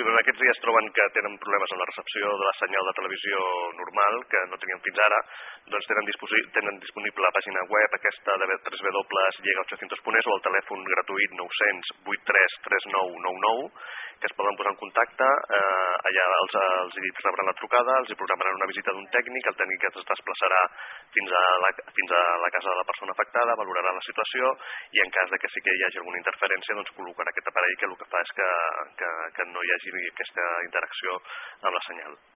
si aquests dies troben que tenen problemes amb la recepció de la senyal de televisió normal, que no tenien fins ara, doncs tenen disponible la pàgina web aquesta de www.llega800.es o el telèfon gratuït 900 83 3999, que es poden posar en contacte, allà els rebran la trucada, els programaran una visita d'un tècnic, el tècnic es desplaçarà fins a la casa de la persona afectada, valorarà la situació i en cas de que sí que hi hagi alguna interferència, doncs col·locarà aquest aparell que el que fa és que no hi hagi aquesta interacció amb la senyal.